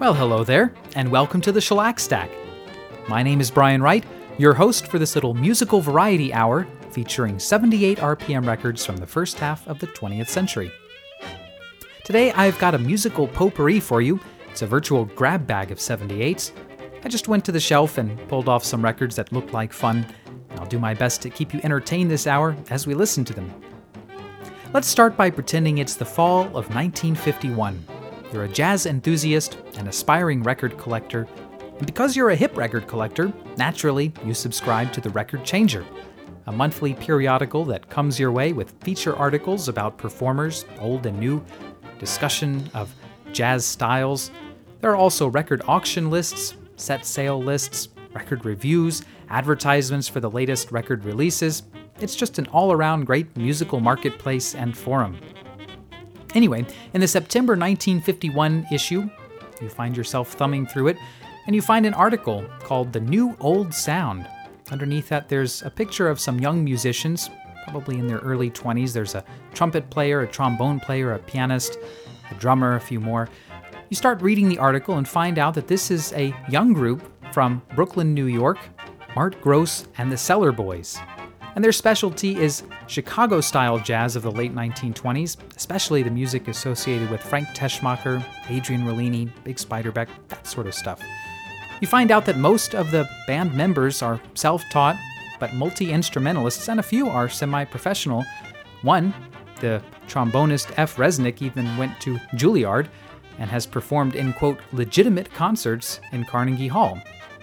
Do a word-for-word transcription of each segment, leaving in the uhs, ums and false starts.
Well, hello there, and welcome to the Shellac Stack. My name is Brian Wright, your host for this little musical variety hour featuring seventy-eight R P M records from the first half of the twentieth century. Today, I've got a musical potpourri for you. It's a virtual grab bag of seventy-eights. I just went to the shelf and pulled off some records that looked like fun. I'll do my best to keep you entertained this hour as we listen to them. Let's start by pretending it's the fall of nineteen fifty-one. You're a jazz enthusiast, an aspiring record collector, and because you're a hip record collector, naturally you subscribe to The Record Changer, a monthly periodical that comes your way with feature articles about performers, old and new, discussion of jazz styles. There are also record auction lists, set sale lists, record reviews, advertisements for the latest record releases. It's just an all-around great musical marketplace and forum. Anyway, in the September nineteen fifty-one issue, you find yourself thumbing through it, and you find an article called The New Old Sound. Underneath that, there's a picture of some young musicians, probably in their early twenties. There's a trumpet player, a trombone player, a pianist, a drummer, a few more. You start reading the article and find out that this is a young group from Brooklyn, New York, Art Gross and the Cellar Boys. And their specialty is Chicago-style jazz of the late nineteen twenties, especially the music associated with Frank Teschmacher, Adrian Rollini, Big Spiderbeck, that sort of stuff. You find out that most of the band members are self-taught, but multi-instrumentalists, and a few are semi-professional. One, the trombonist F. Resnick, even went to Juilliard and has performed in, quote, legitimate concerts in Carnegie Hall.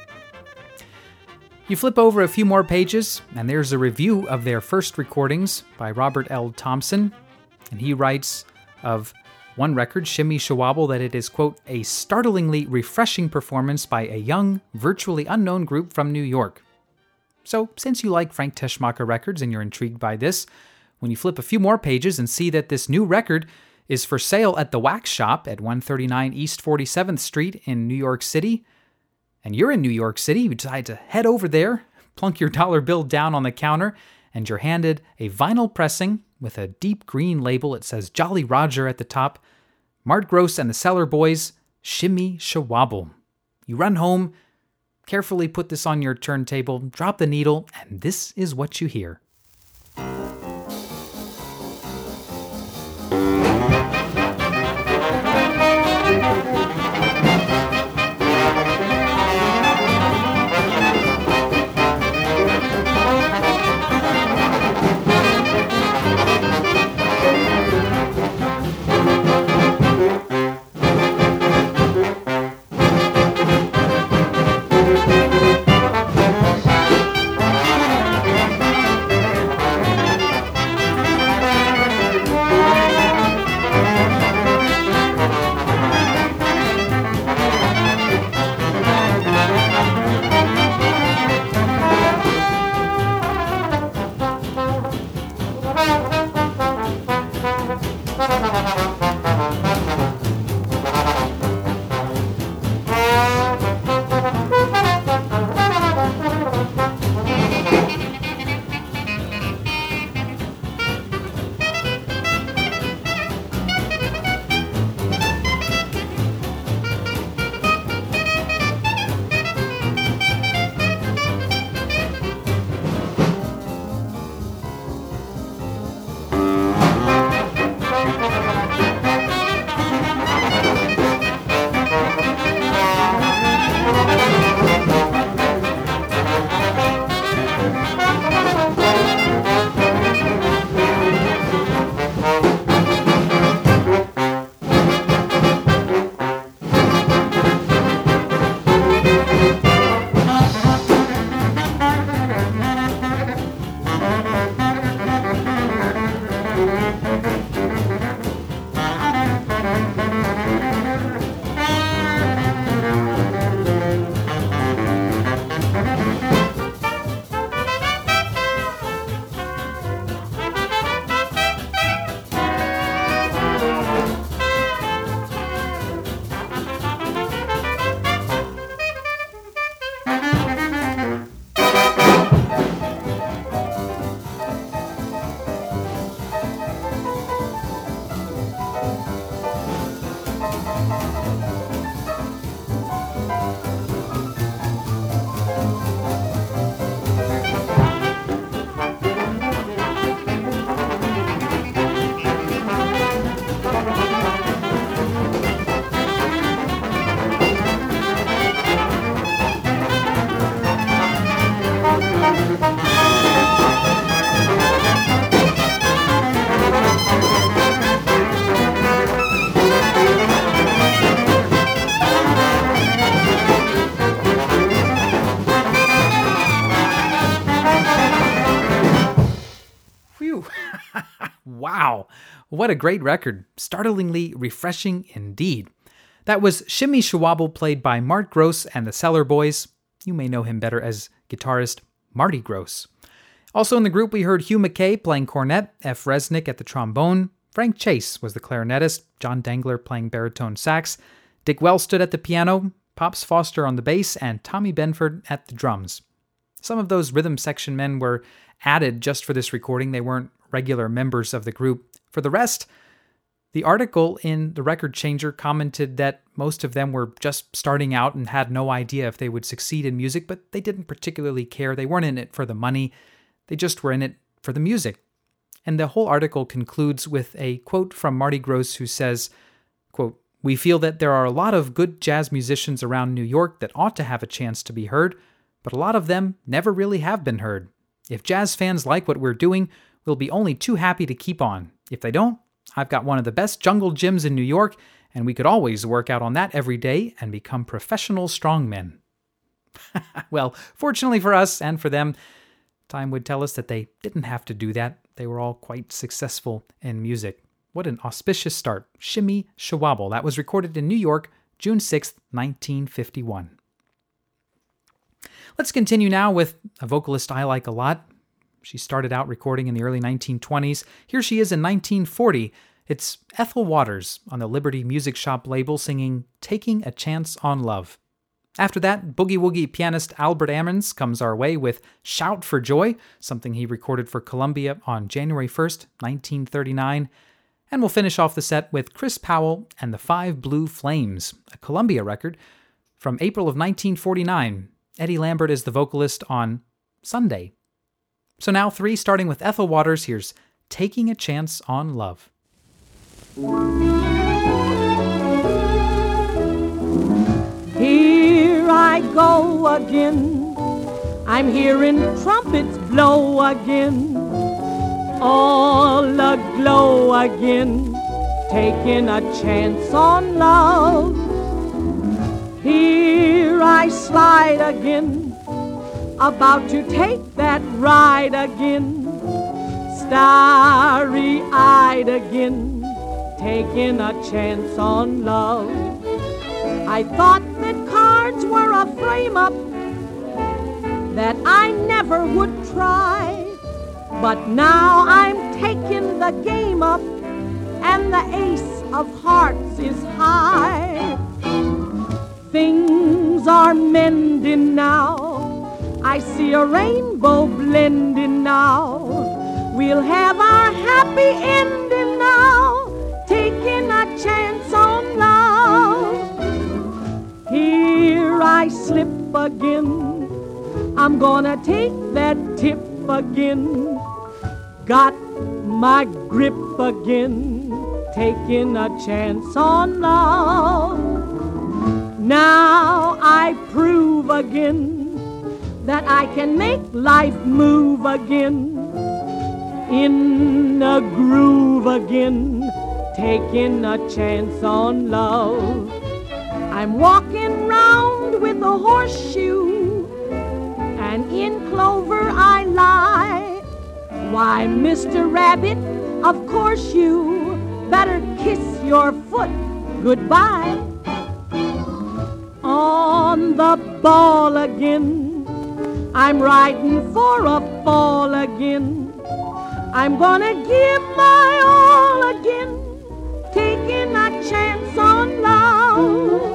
You flip over a few more pages, and there's a review of their first recordings by Robert L. Thompson, and he writes of one record, Shimmy Shawabble, that it is, quote, a startlingly refreshing performance by a young, virtually unknown group from New York. So, since you like Frank Teschmacher records and you're intrigued by this, when you flip a few more pages and see that this new record is for sale at the Wax Shop at one thirty-nine East forty-seventh Street in New York City, and you're in New York City, you decide to head over there, plunk your dollar bill down on the counter, and you're handed a vinyl pressing with a deep green label. It says Jolly Roger at the top. Art Gross and the Cellar Boys, Shimmy Shawabble. You run home, carefully put this on your turntable, drop the needle, and this is what you hear. Wow, what a great record. Startlingly refreshing indeed. That was Shimmy Shawobble, played by Mart Gross and the Cellar Boys. You may know him better as guitarist Marty Gross. Also in the group, we heard Hugh McKay playing cornet, F. Resnick at the trombone, Frank Chase was the clarinetist, John Dangler playing baritone sax, Dick Wells stood at the piano, Pops Foster on the bass, and Tommy Benford at the drums. Some of those rhythm section men were added just for this recording. They weren't regular members of the group. For the rest, the article in The Record Changer commented that most of them were just starting out and had no idea if they would succeed in music, but they didn't particularly care. They weren't in it for the money. They just were in it for the music. And the whole article concludes with a quote from Marty Gross, who says, quote, "We feel that there are a lot of good jazz musicians around New York that ought to have a chance to be heard, but a lot of them never really have been heard. If jazz fans like what we're doing, we'll be only too happy to keep on. If they don't, I've got one of the best jungle gyms in New York, and we could always work out on that every day and become professional strongmen." Well, fortunately for us and for them, time would tell us that they didn't have to do that. They were all quite successful in music. What an auspicious start. Shimmy Shawobble. That was recorded in New York, June sixth, nineteen fifty-one. Let's continue now with a vocalist I like a lot. She started out recording in the early nineteen twenties. Here she is in nineteen forty. It's Ethel Waters on the Liberty Music Shop label singing Taking a Chance on Love. After that, boogie-woogie pianist Albert Ammons comes our way with Shout for Joy, something he recorded for Columbia on January first, nineteen thirty-nine. And we'll finish off the set with Chris Powell and the Five Blue Flames, a Columbia record from April of nineteen forty-nine. Eddie Lambert is the vocalist on Sunday. So now three, starting with Ethel Waters. Here's Taking a Chance on Love. Here I go again, I'm hearing trumpets blow again, all aglow again, taking a chance on love. Here I slide again, about to take that ride again, starry-eyed again, taking a chance on love. I thought that cards were a frame-up, that I never would try, but now I'm taking the game up, and the ace of hearts is high. Things are mending now, I see a rainbow blending now, we'll have our happy ending now, taking a chance on love. Here I slip again, I'm gonna take that tip again, got my grip again, taking a chance on love. Now I prove again that I can make life move again, in a groove again, taking a chance on love. I'm walking round with a horseshoe, and in clover I lie. Why, Mister Rabbit, of course you better kiss your foot goodbye. On the ball again, I'm riding for a fall again, I'm gonna give my all again, taking a chance on love.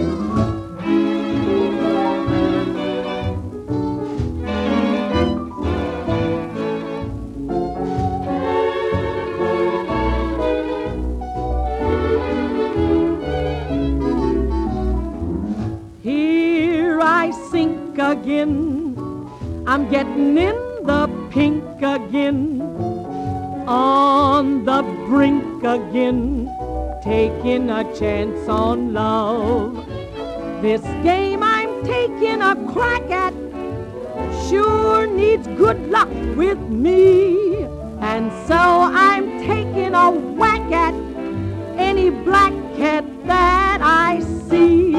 Here I sink again, I'm getting in the pink again, on the brink again, taking a chance on love. This game I'm taking a crack at sure needs good luck with me, and so I'm taking a whack at any black cat that I see.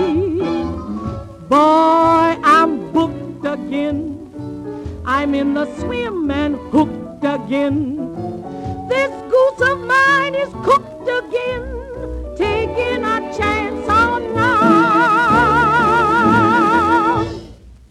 Boy, I'm booked again, I'm in the swim and hooked again. This goose heart of mine is cooked again, taking a chance on love.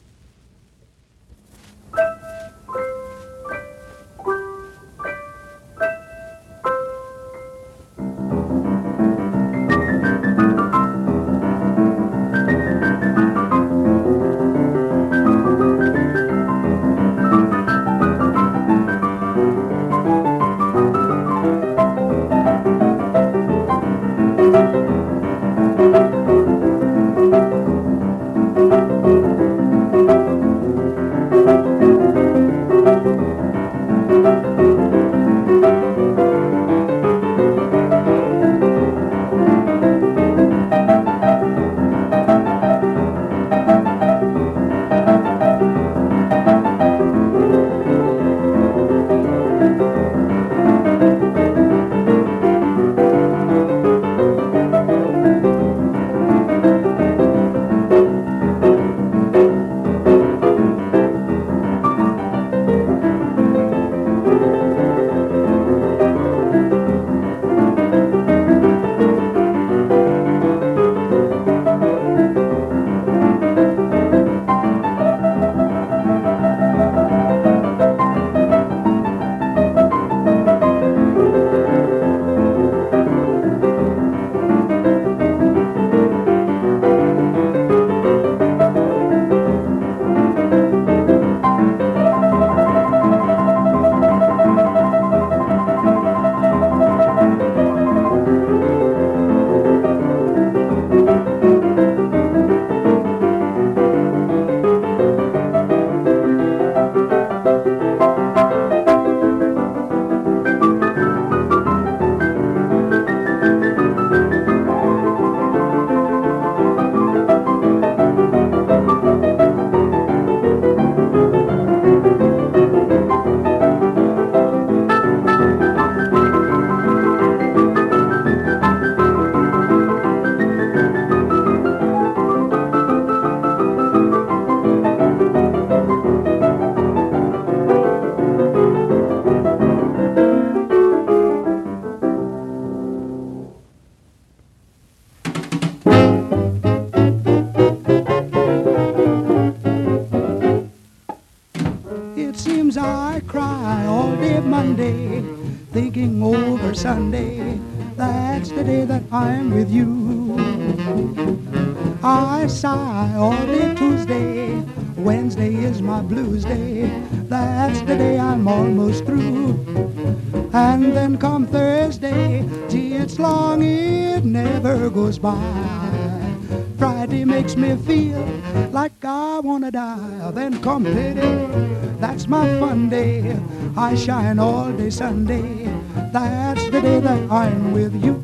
Monday, thinking over Sunday. That's the day that I'm with you. I sigh all day Tuesday. Wednesday is my blues day. That's the day I'm almost through. And then come Thursday, gee, it's long, it never goes by. Friday makes me feel like I wanna die. Then come payday, that's my fun day. I shine all day Sunday. That's the day that I'm with you.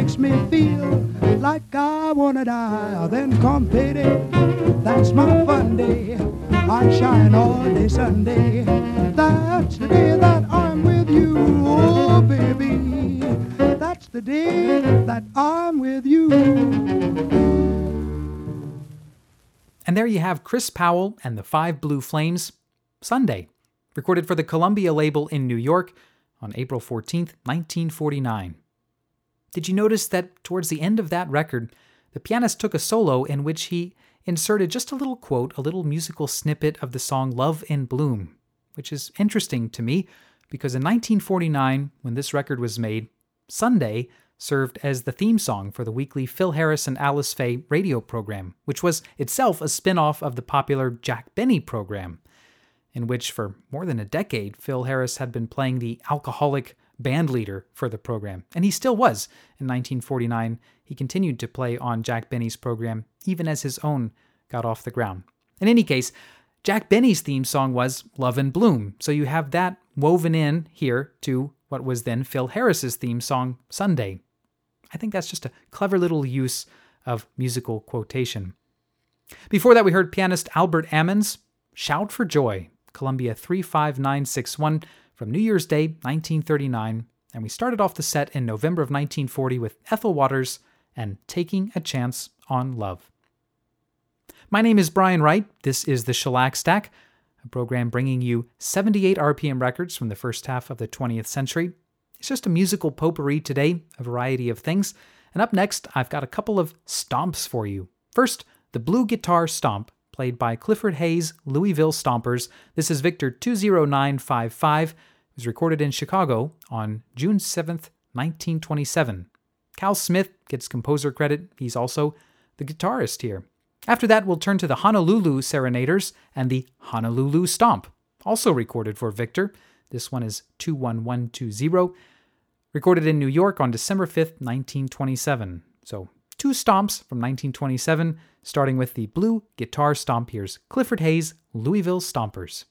makes me feel like I wanna die. Then come payday, that's my fun day. I shine all day Sunday. That's the day that I'm with you, oh baby. That's the day that I'm with you. And there you have Chris Powell and the Five Blue Flames, Sunday, recorded for the Columbia label in New York on April fourteenth, nineteen forty-nine. Did you notice that towards the end of that record, the pianist took a solo in which he inserted just a little quote, a little musical snippet of the song Love in Bloom, which is interesting to me because in nineteen forty-nine, when this record was made, Sunday served as the theme song for the weekly Phil Harris and Alice Faye radio program, which was itself a spin-off of the popular Jack Benny program, in which for more than a decade, Phil Harris had been playing the alcoholic band leader for the program, and he still was. In nineteen forty-nine, he continued to play on Jack Benny's program, even as his own got off the ground. In any case, Jack Benny's theme song was Love in Bloom, so you have that woven in here to what was then Phil Harris's theme song, Sunday. I think that's just a clever little use of musical quotation. Before that, we heard pianist Albert Ammons' Shout for Joy, Columbia three five nine six one, from New Year's Day, nineteen thirty-nine, and we started off the set in November of nineteen forty with Ethel Waters and Taking a Chance on Love. My name is Brian Wright. This is the Shellac Stack, a program bringing you seventy-eight R P M records from the first half of the twentieth century. It's just a musical potpourri today, a variety of things. And up next, I've got a couple of stomps for you. First, the Blue Guitar Stomp, played by Clifford Hayes' Louisville Stompers. This is Victor two zero nine five five. It was recorded in Chicago on June seventh, nineteen twenty-seven. Cal Smith gets composer credit. He's also the guitarist here. After that, we'll turn to the Honolulu Serenaders and the Honolulu Stomp, also recorded for Victor. This one is two one one two zero, recorded in New York on December fifth, nineteen twenty-seven. So, two stomps from nineteen twenty-seven, starting with the Blue Guitar Stomp. Here's Clifford Hayes' Louisville Stompers.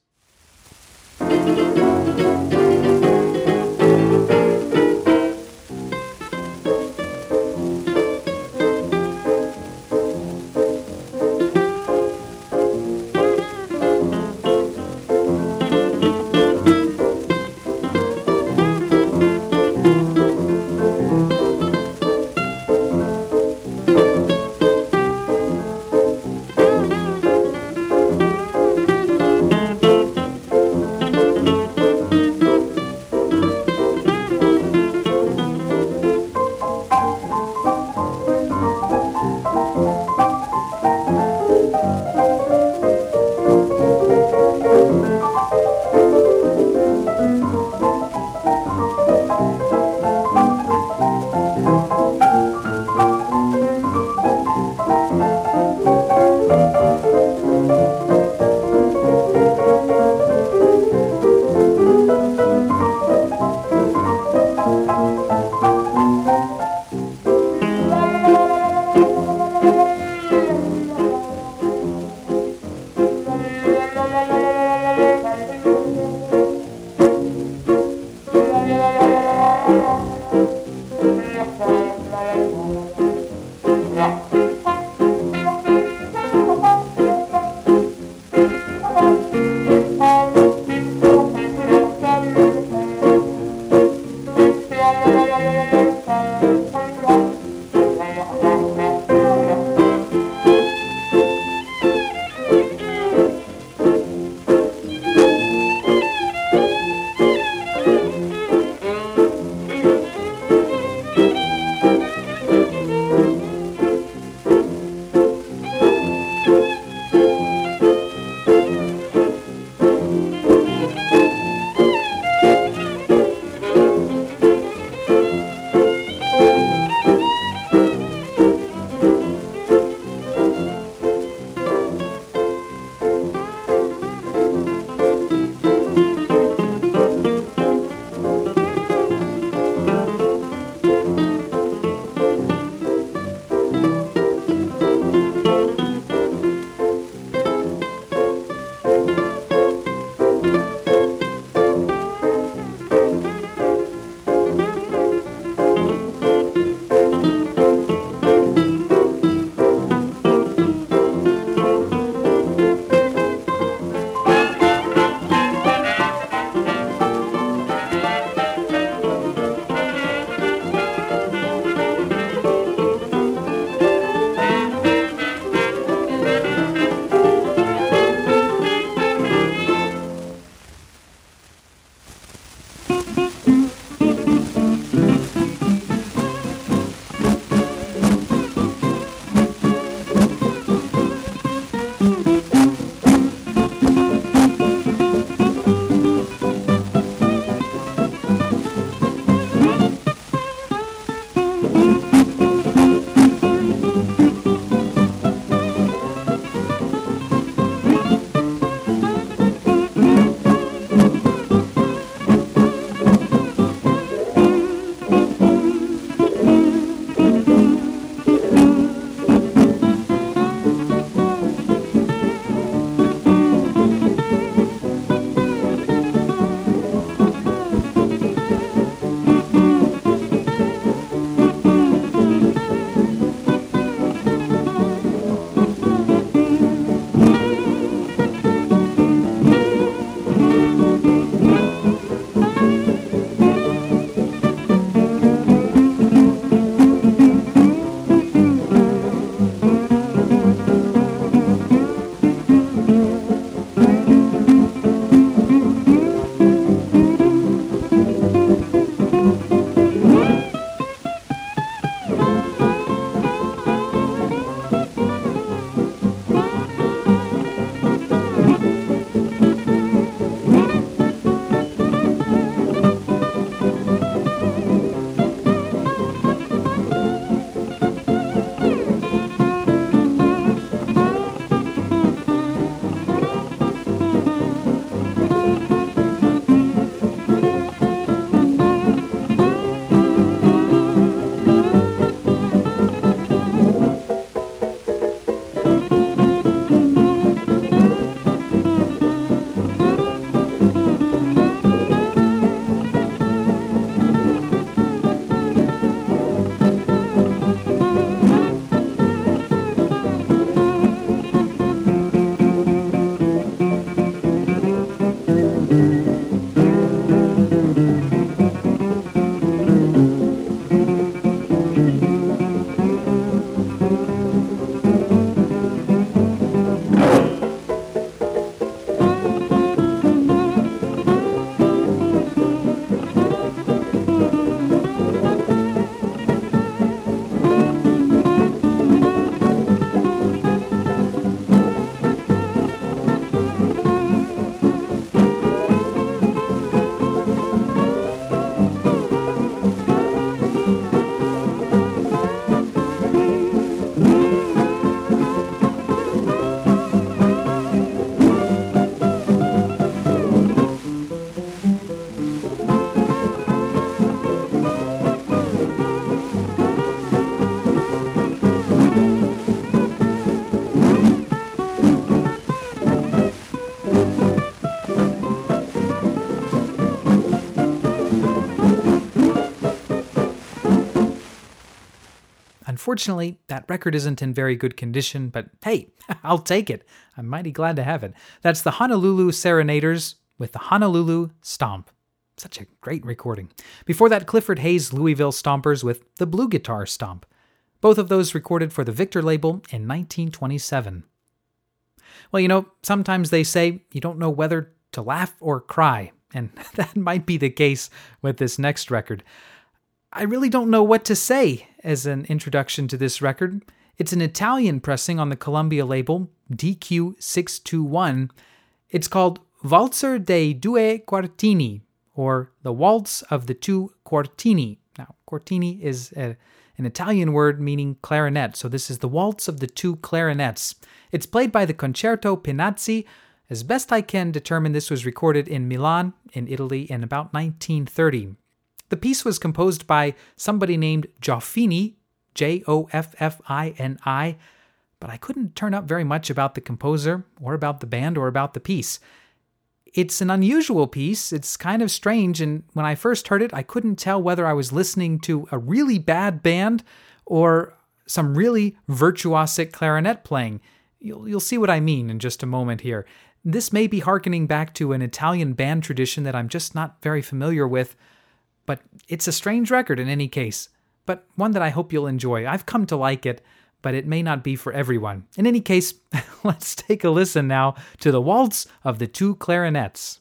Unfortunately, that record isn't in very good condition, but hey, I'll take it. I'm mighty glad to have it. That's the Honolulu Serenaders with the Honolulu Stomp. Such a great recording. Before that, Clifford Hayes' Louisville Stompers with the Blue Guitar Stomp. Both of those recorded for the Victor label in nineteen twenty-seven. Well, you know, sometimes they say you don't know whether to laugh or cry, and that might be the case with this next record. I really don't know what to say as an introduction to this record. It's an Italian pressing on the Columbia label, D Q six two one. It's called Valzer dei due quartini, or The Waltz of the Two Quartini. Now, quartini is a, an Italian word meaning clarinet, so this is The Waltz of the Two Clarinets. It's played by the Concerto Pinazzi. As best I can determine, this was recorded in Milan, in Italy, in about nineteen thirty. The piece was composed by somebody named Joffini, J O F F I N I, but I couldn't turn up very much about the composer, or about the band, or about the piece. It's an unusual piece, it's kind of strange, and when I first heard it, I couldn't tell whether I was listening to a really bad band or some really virtuosic clarinet playing. You'll, you'll see what I mean in just a moment here. This may be hearkening back to an Italian band tradition that I'm just not very familiar with, but it's a strange record in any case, but one that I hope you'll enjoy. I've come to like it, but it may not be for everyone. In any case, let's take a listen now to The Waltz of the Two Clarinets.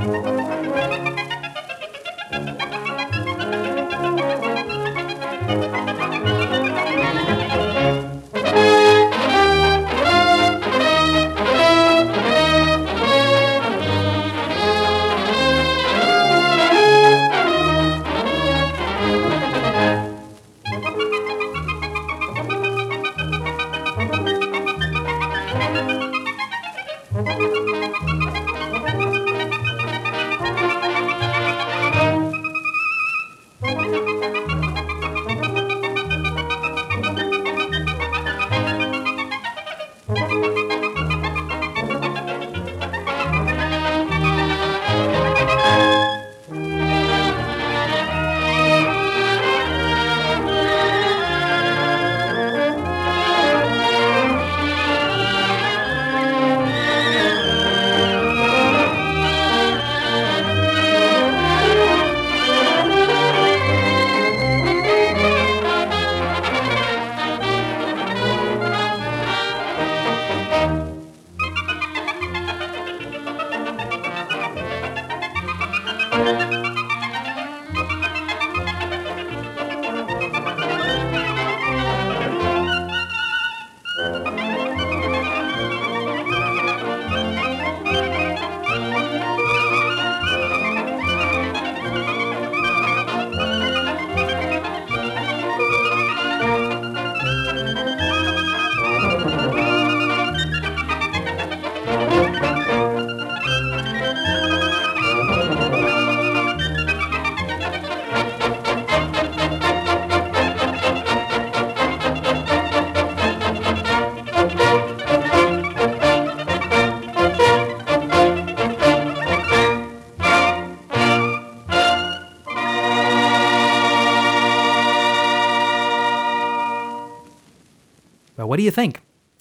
Well, what do you think?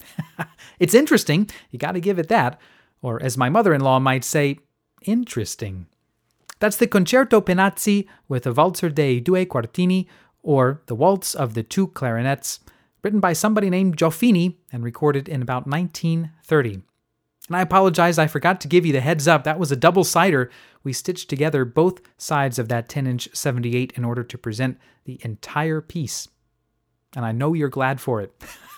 It's interesting, you gotta give it that. Or as my mother-in-law might say, interesting. That's the Concerto Penazzi with a Walzer dei Due Quartini, or the Waltz of the Two Clarinets, written by somebody named Gioffini and recorded in about nineteen thirty. And I apologize, I forgot to give you the heads up. That was a double-sider. We stitched together both sides of that ten-inch seventy-eight in order to present the entire piece. And I know you're glad for it.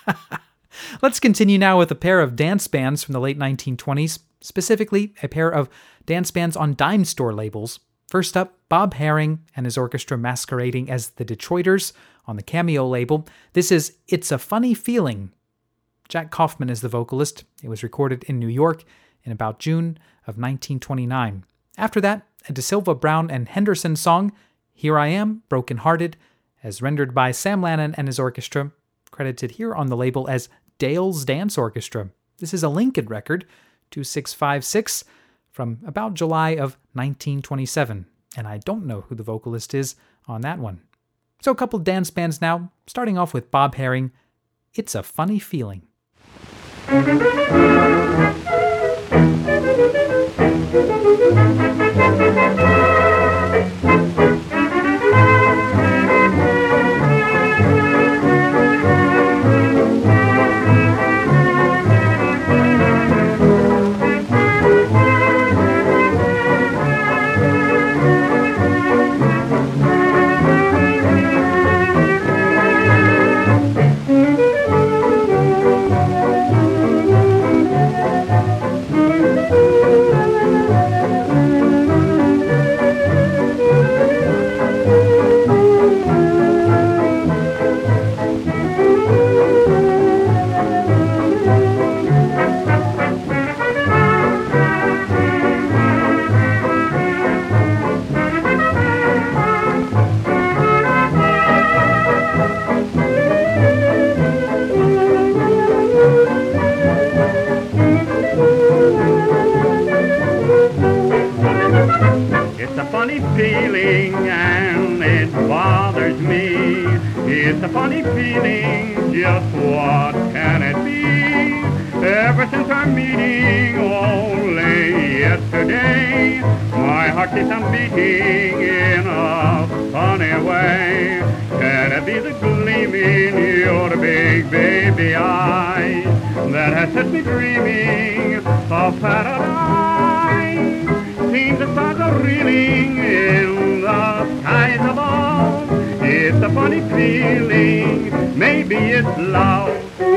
Let's continue now with a pair of dance bands from the late nineteen twenties, specifically a pair of dance bands on dime store labels. First up, Bob Herring and his orchestra masquerading as the Detroiters on the Cameo label. This is It's a Funny Feeling. Jack Kaufman is the vocalist. It was recorded in New York in about June of nineteen twenty-nine. After that, a De Silva Brown and Henderson song, Here I Am, Broken Hearted, as rendered by Sam Lannon and his orchestra, credited here on the label as Dale's Dance Orchestra. This is a Lincoln record, two six five six, from about July of nineteen twenty-seven, and I don't know who the vocalist is on that one. So a couple dance bands now, starting off with Bob Herring, It's a Funny Feeling. Set me dreaming of paradise. Seems a a reeling in the skies above. It's a funny feeling, maybe it's love.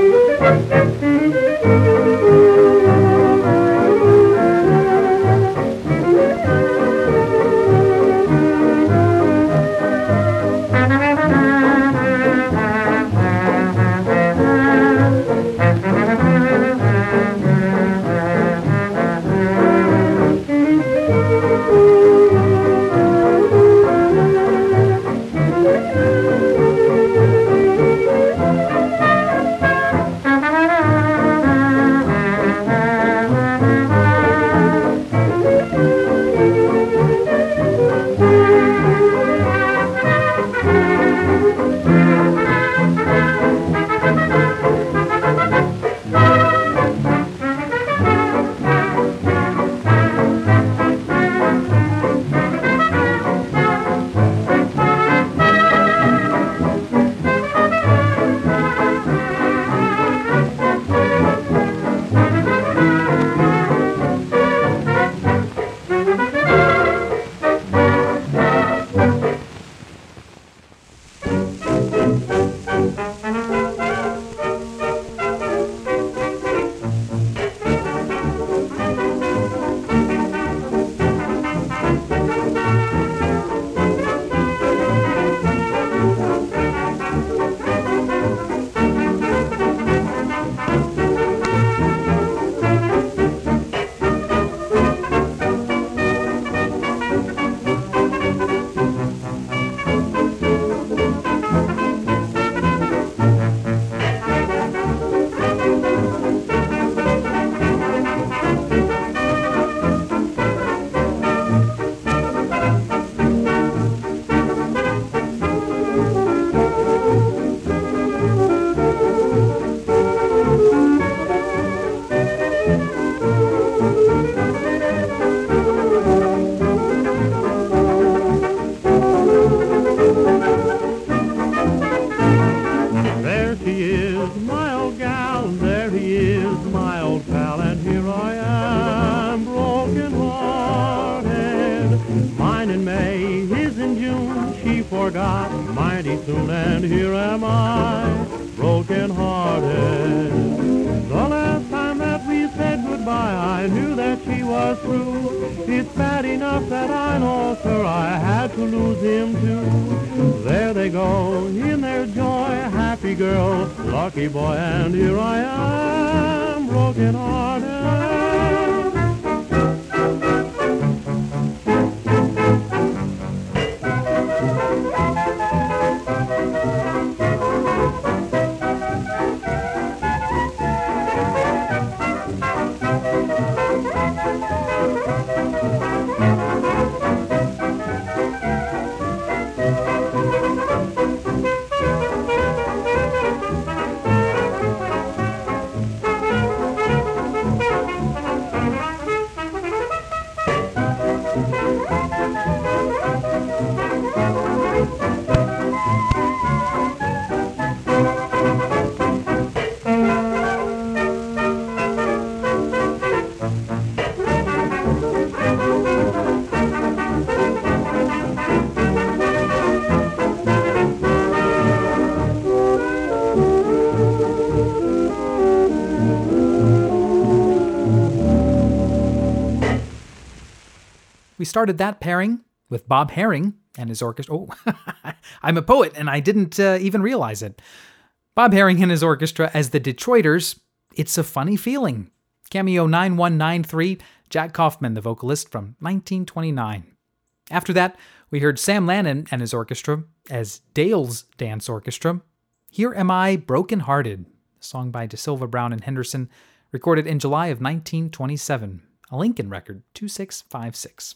We started that pairing with Bob Herring and his orchestra. Oh, I'm a poet and I didn't uh, even realize it. Bob Herring and his orchestra as the Detroiters, It's a Funny Feeling. Cameo nine one nine three, Jack Kaufman, the vocalist, from nineteen twenty-nine. After that, we heard Sam Lannon and his orchestra as Dale's Dance Orchestra. Here Am I Broken Hearted, a song by DeSilva, Brown, and Henderson, recorded in July of nineteen twenty-seven, a Lincoln record two six five six.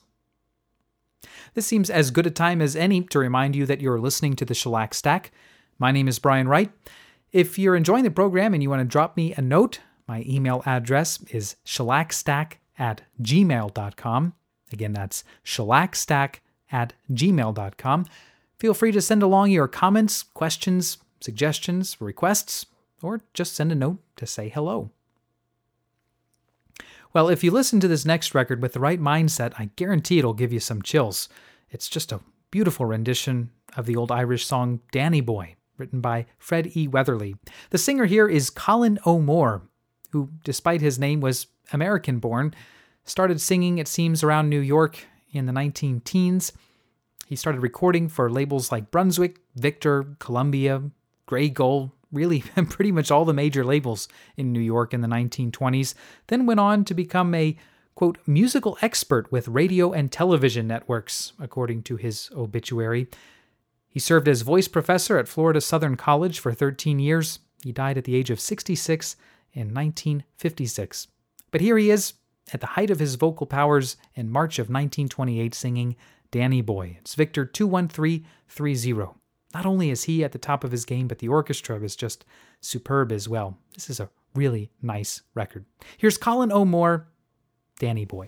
This seems as good a time as any to remind you that you're listening to the Shellac Stack. My name is Brian Wright. If you're enjoying the program and you want to drop me a note, my email address is shellacstack at gmail dot com. Again, that's shellacstack at gmail dot com. Feel free to send along your comments, questions, suggestions, requests, or just send a note to say hello. Well, if you listen to this next record with the right mindset, I guarantee it'll give you some chills. It's just a beautiful rendition of the old Irish song Danny Boy, written by Fred E. Weatherly. The singer here is Colin O'Moore, who, despite his name, was American-born, started singing, it seems, around New York in the nineteen teens. He started recording for labels like Brunswick, Victor, Columbia, Grey Gull, really pretty much all the major labels in New York in the nineteen twenties, then went on to become a, quote, musical expert with radio and television networks, according to his obituary. He served as voice professor at Florida Southern College for thirteen years. He died at the age of sixty-six in nineteen fifty-six. But here he is, at the height of his vocal powers in March of nineteen twenty-eight, singing Danny Boy. It's Victor two one three three zero. Not only is he at the top of his game, but the orchestra is just superb as well. This is a really nice record. Here's Colin O'Moore, Danny Boy.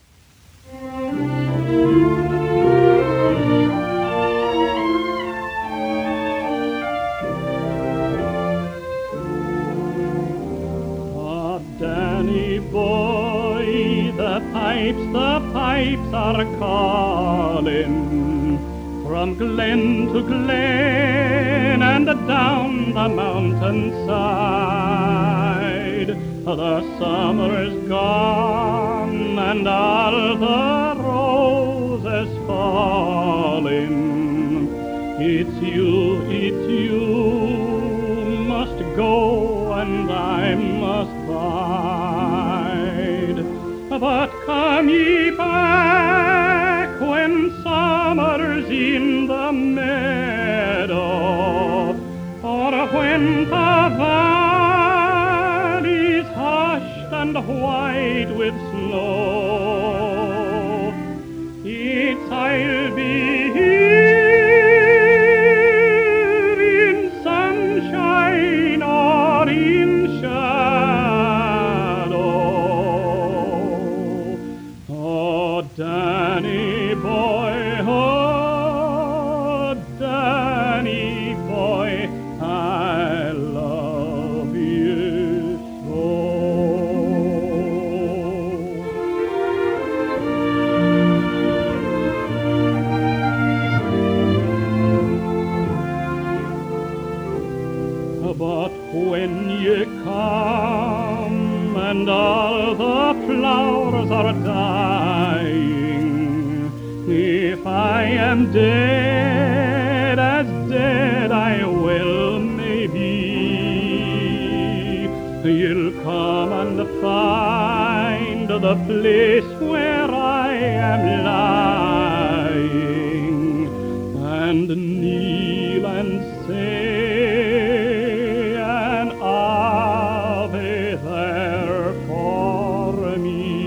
Ah, Danny Boy, the pipes, the pipes are calling. From glen to glen and down the mountainside, the summer's gone and all the roses falling. It's you, it's you must go and I must bide. But come ye back when summer's in the meadow, or when the valley's hushed and white with snow. It's I'll be here in sunshine or in shadow. Oh, Danny boy, oh, Danny boy, I love you so. But when you come and all the flowers are dying, if I am dead, as dead I will maybe, you'll come and find the place where I am lying, and kneel and say an Ave there for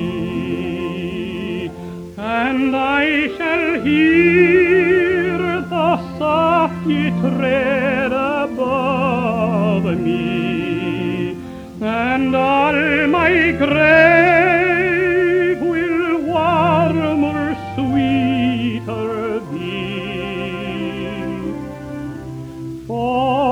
me, and I shall hear the soft tread above me, and all my grave will warmer, sweeter be. For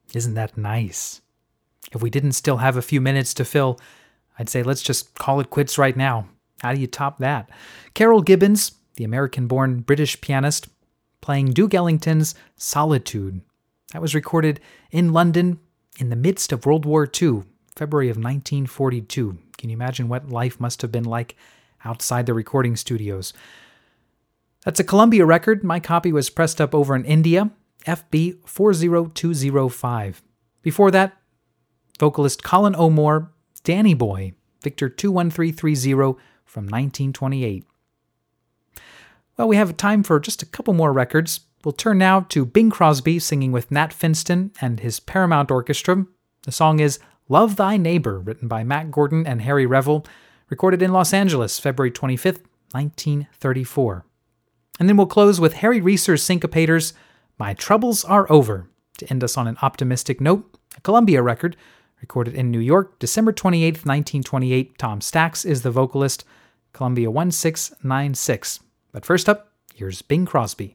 Isn't that nice? If we didn't still have a few minutes to fill, I'd say let's just call it quits right now. How do you top that? Carol Gibbons, the American-born British pianist, playing Duke Ellington's Solitude. That was recorded in London in the midst of World War Two, February of nineteen forty-two. Can you imagine what life must have been like outside the recording studios? That's a Columbia record. My copy was pressed up over in India, F B four zero two zero five. Before that, vocalist Colin O'More, Danny Boy, Victor two one three three zero from nineteen twenty-eight. Well, we have time for just a couple more records. We'll turn now to Bing Crosby singing with Nat Finston and his Paramount Orchestra. The song is Love Thy Neighbor, written by Matt Gordon and Harry Revel, recorded in Los Angeles, February twenty-fifth, nineteen thirty-four. And then we'll close with Harry Reeser's Syncopators, My Troubles Are Over, to end us on an optimistic note. A Columbia record, recorded in New York, December twenty-eighth, nineteen twenty-eight. Tom Stax is the vocalist, Columbia one six nine six. But first up, here's Bing Crosby.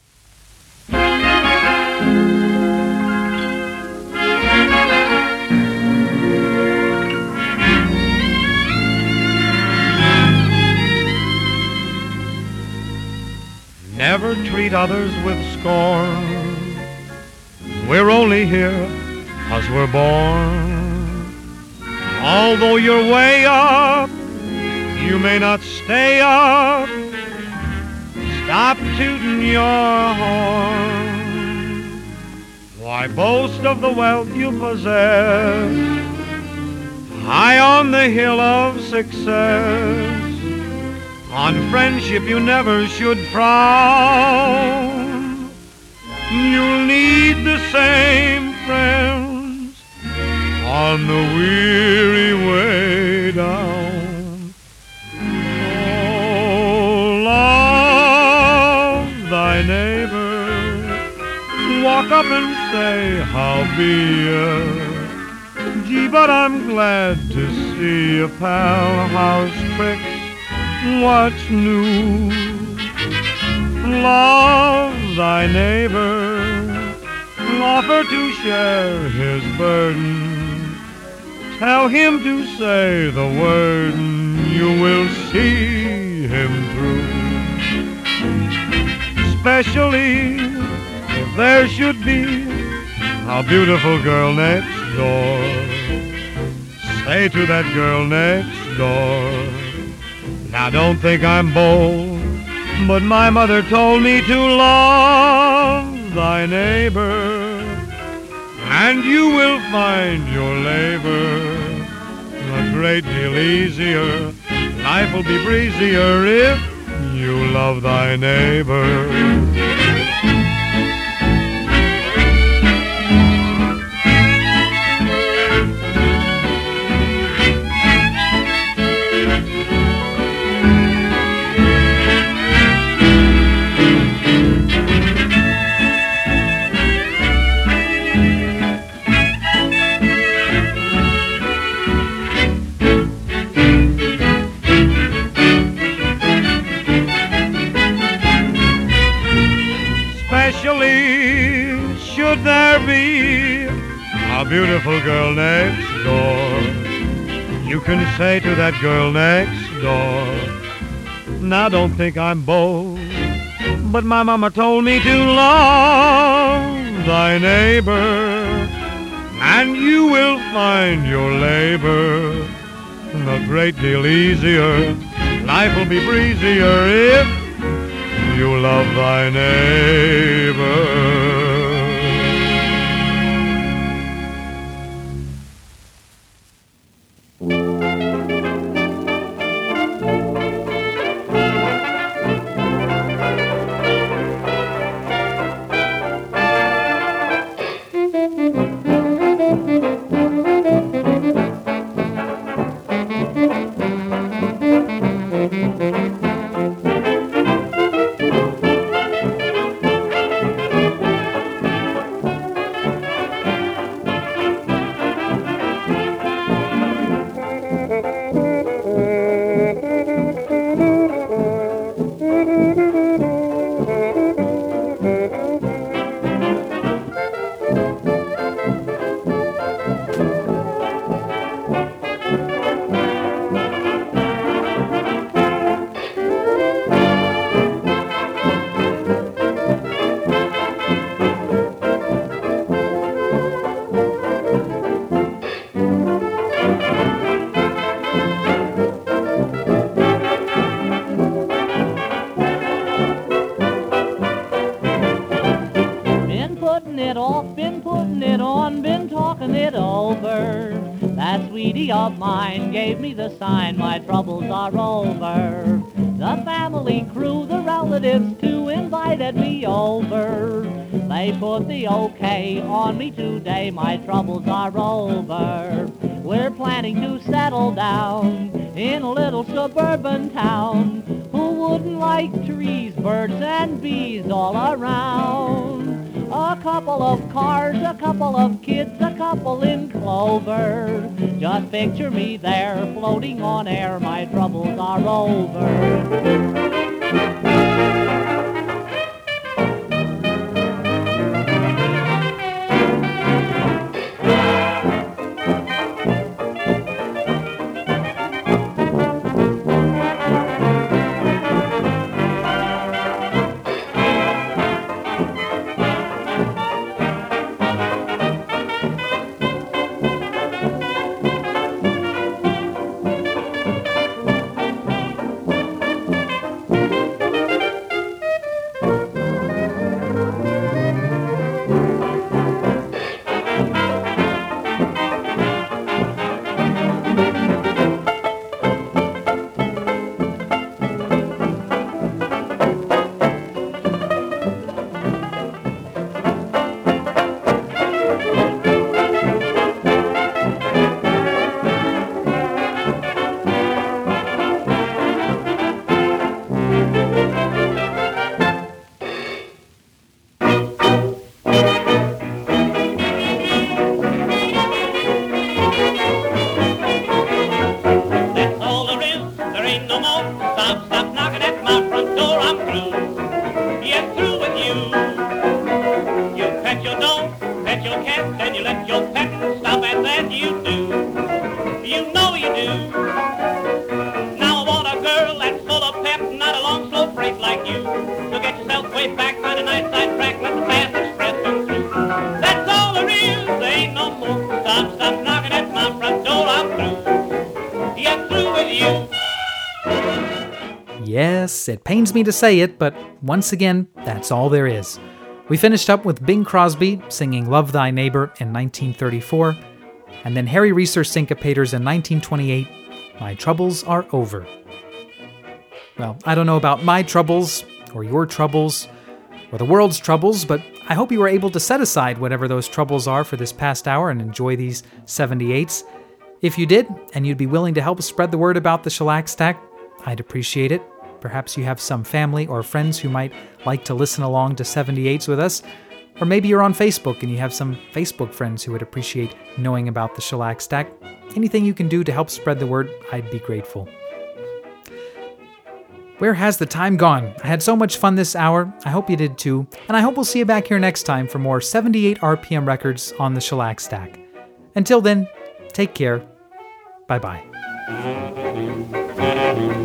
Never treat others with scorn. We're only here 'cause we're born. Although you're way up, you may not stay up. Stop tooting your horn. Why boast of the wealth you possess high on the hill of success? On friendship you never should frown. You'll need the same friends on the weary way down. Oh, love thy neighbor. Walk up and say, how be ya? Gee, but I'm glad to see a pal. How's tricks? What's new? Love thy neighbor. Offer to share his burden. Tell him to say the word, and you will see him through. Especially if there should be a beautiful girl next door. Say to that girl next door, now don't think I'm bold, but my mother told me to love thy neighbor, and you will find your labor a great deal easier. Life will be breezier if you love thy neighbor. Should there be a beautiful girl next door, you can say to that girl next door, now don't think I'm bold, but my mama told me to love thy neighbor, and you will find your labor a great deal easier. Life will be breezier if you love thy neighbor. hitting it off, been putting it on, been talking it over. That sweetie of mine gave me the sign, my troubles are over. The family crew, the relatives too, invited me over. They put the okay on me today, my troubles are over. We're planning to settle down in a little suburban town. Who wouldn't like trees, birds, and bees all around? A couple of cars, a couple of kids, a couple in clover. Just picture me there, floating on air, my troubles are over. Yes, it pains me to say it, but once again, that's all there is. We finished up with Bing Crosby singing Love Thy Neighbor in nineteen thirty-four, and then Harry Reeser Syncopators in nineteen twenty-eight, My Troubles Are Over. Well, I don't know about my troubles, or your troubles, or the world's troubles, but I hope you were able to set aside whatever those troubles are for this past hour and enjoy these seventy-eights. If you did, and you'd be willing to help spread the word about the Shellac Stack, I'd appreciate it. Perhaps you have some family or friends who might like to listen along to seventy-eights with us. Or maybe you're on Facebook and you have some Facebook friends who would appreciate knowing about the Shellac Stack. Anything you can do to help spread the word, I'd be grateful. Where has the time gone? I had so much fun this hour. I hope you did too. And I hope we'll see you back here next time for more seventy-eight R P M records on the Shellac Stack. Until then, take care. Bye-bye.